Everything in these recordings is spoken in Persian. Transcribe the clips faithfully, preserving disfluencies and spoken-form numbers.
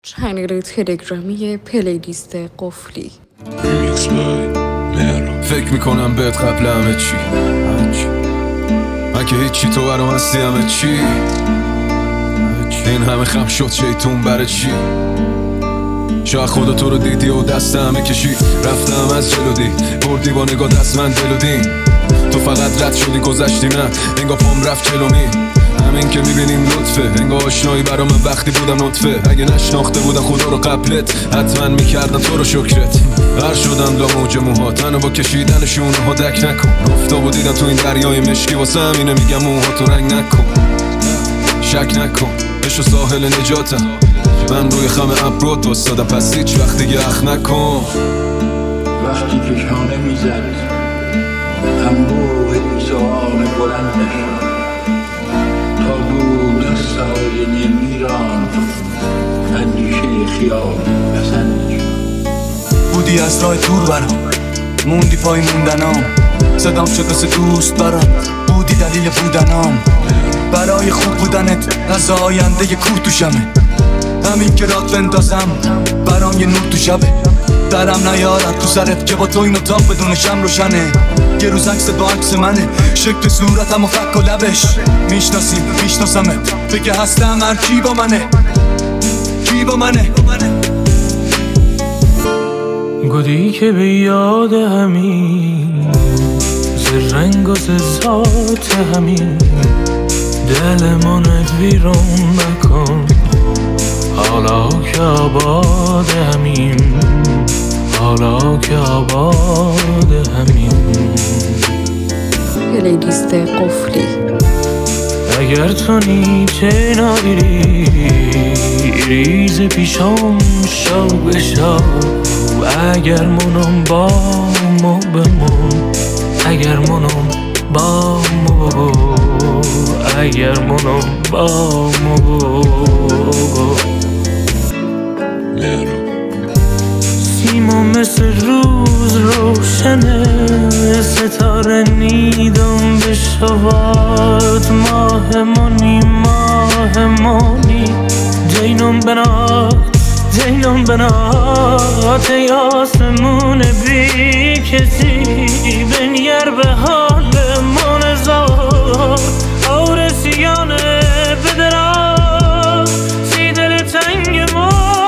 چنل تلگرامی پلیلیست قفلی. فکر میکنم بهت قبل همه چی من که هیچی، تو برام هستی همه چی. این همه خم شد شیطون برای چی؟ شاید خدا تو رو دیدی و دست همه کشی. رفتم از جلو دی بردی با نگاه دست من دل و دین. تو فقط رد شدی گذشتی، من انگاه پام رفت جلومی. همین که میبینیم لطفه، انگاه آشنایی برا من وقتی بودم نطفه. اگه نشناخته بودم خدا رو قبلت، حتما میکردم تو رو شکرت. هر شدم لا موج موهات، منو با کشیدن شونه ها دک نکن. افتاب و دیدم تو این دریای مشکی، واسه همینه میگم موها تو رنگ نکن. شک نکن بشو ساحل نجاتم، من روی خم ابرود واسدم، پس هیچ وقت دیگه اخ نکن. وقتی که شانه میزد انبوه سوال بلندش، تا بود از سایه میران اندیشه خیال پسندش. بودی از راه دور برام، موندی پای موندنام. صدام شد مثل دوست برام، بودی دلیل بودنام. برای خوب بودنت از آینده یه کوه توشمه. همین که رات بندازم برام یه نور تو شبه. درم نیارد تو سرت که با تو این اتاق بدون شم روشنه. یه روز عکس با عکس منه، شکل صورتم و فک و لبش. میشناسیم میشناسمت، بگه هستم هر کی با منه، کی با منه. گودی که به یاد همین، ز رنگ و ز ذات همین، دلمانت ویرون نکن. حالا که آباد همین، حالا که آباد همین. پلیلیست قفلی. اگر تو نیچه نایری، ریز پیشم شو بشو. اگر منم با مو بمون، اگر منم با مو، اگر منم با مو. سیما مثل روز روشنه، ستاره نیدم بشواد. ماه مانی ماه مانی، دینم بنات دینم بنات. ای آسمون بی کسی، بنگر به حال من زار. آرسیانه بدرا، سی دل تنگ ما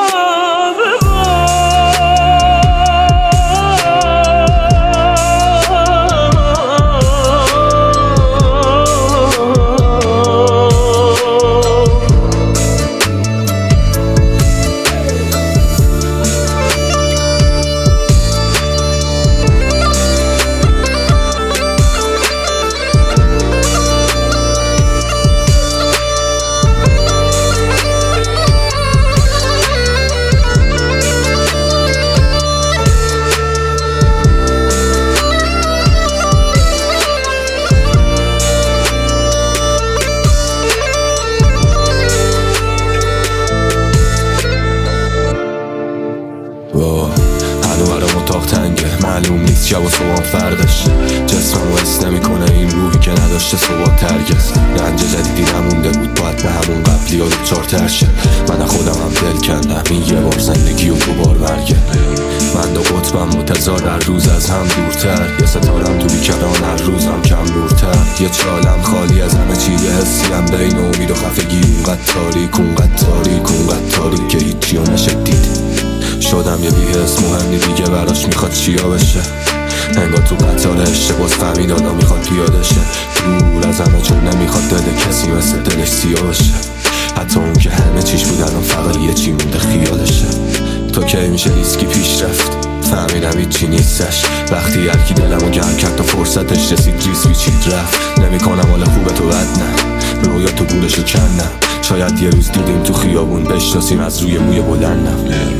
معلوم نیست شب و صبحم فردش. جسمم و حس نمیکنه این روحی که نداشته صبح ترگز. رنج جدیدی نمونده بود، باید به همون قبلی ها دوچار ترشه. من خودم هم دل کندم این یه بار زندگی و دوبار مرگه. من دو قطبم متضاد، هر روز از هم دورتر. یه ستارم تو بیکران، هر روزم کم نورتر. یه چالم خالی از همه چی، یه حسیم بین امید و خفگی. اونقدر تاریک اونقدر تاریک اونقدر تاریک که هیچی رو نشه دید. شدم یه بی‌حس مهمی دیگه براش میخواد چیا بشه. انگار تو قطار عشق باز فهمید آدم میخواد پیاده شه. دور از همه چون نمیخواد دل کسی مثل دلش سیاه بشه. حتی اون که همه چیش بود الان فقط یه چی مونده خیالشه. تو که میشه ریسکی پیش رفت، فهمیدم هیچی نیستش. وقتی هرکی دلمو گرم کرد تا فرصتش رسید ریس بیچید رفت. نمیکنم حال خوبه تو بد نه، رویا تو گولشو کندم. شاید یه روز دیدیم تو خیابون بشناسیم از روی موی بلندم.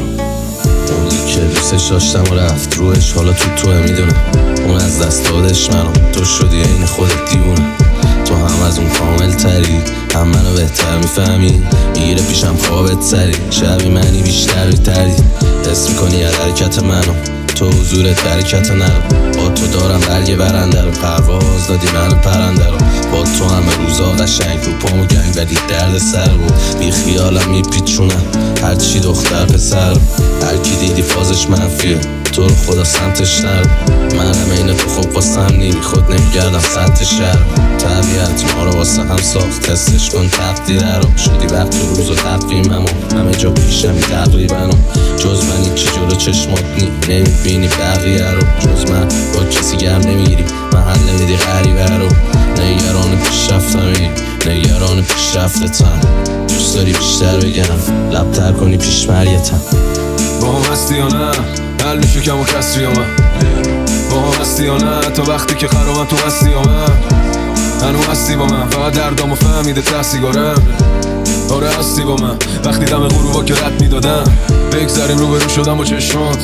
اونی که دوستش داشتم و رفت روش، حالا تو توه میدونم. اون از دست دادش منو، تو شدی این خودت دیونه. تو هم از اون کامل تری، هم منو بهتر میفهمی. میگیره پیشم خوابت سری، شبی منی بیشتر بیتری. حس میکنی از حرکت منو، تو حضورت برکت نرم. با تو دارم برگ برنده رو، پرواز دادی من پرنده رو. با تو همه روزا قشنگ رو پامو گنگ ولی درد سر بود. بی خیالم میپیچونم هرچی دختر پسر. هر کی دیدی فازش منفیه، تو رو خدا سمتش نرو. منم این تو خوب واسم نی خود نمیگردم سمت شهر. طبیعت ما رو واسه هم ساخت، تستش کن تقدیره رو. شدی وقت تو روز و تقویمم همه جا پیشمی تقریبا. جز من هیچی جلو چشمات نی نمیبینی بقیه رو. جز من با کسی گرم نمیگیری محل نمیدی غریبه رو. نگران پیشرفتمی نگران پیشرفتتم. دوست داری بیشتر بگم لبتر کنی پیش مریتم. با هم هستی یا نه حل میشه کم و کسری یا من. با هم هستی یا نه تا وقتی که خرابم تو هستی یا من. هنو هستی با من فقط دردامو فهمیده ته سیگارم. آره هستی با من وقتی دم غروبا که رد میدادم. بگذاریم رو برو شدم با چشمات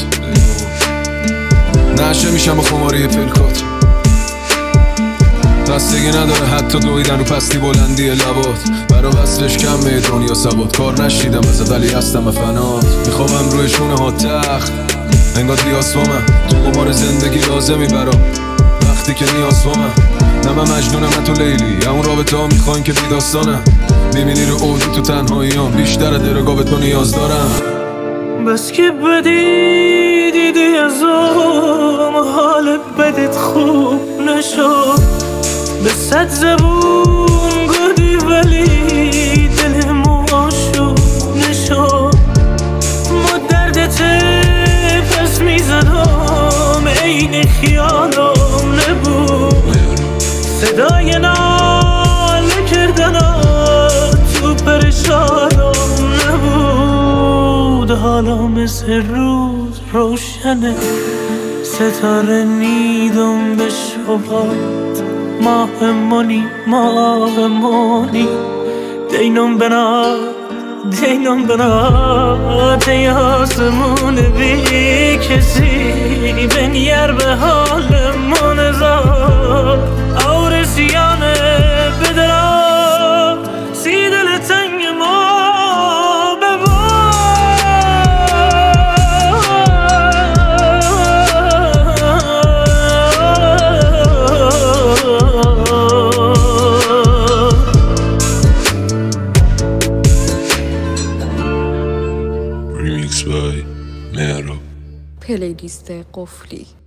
نشه میشم با خماری پلکات. بستگی نداره حتی دویدن رو پستی بلندی لبات. برا وصلش کمه دنیا ثبات. کار نشیدم ازت ولی هستم به فنات. میخوابم روی شونه ها تخت انگار دیاس با من. تو قمار زندگی لازمی برا وقتی که نیاز با من. نه من مجنونم نه تو لیلی، اون رابطه ها میخواین که بیداستانم. میبینی رو اوزی تو تنهاییام بیشتر درگاه به تو نیاز دارم. بس که بدی دیدی ازم حال بدت خوب نشد. به صد زبون گفتی ولی دلم عاشق نشد. ما دردت پس میزدم عین خیالم نبود. صدای ناله کردنات تو پرشانم نبود. حالا مثل روز روشنه ستاره نیدم به شبات. ماه منی ماه منی دینم بنا دینم بنا تی آسمون بی کسی بنیر به حال من زار. اور سیانه بدرا سی دل تنگ ما Remix by Mero. پلیلیست قفلی.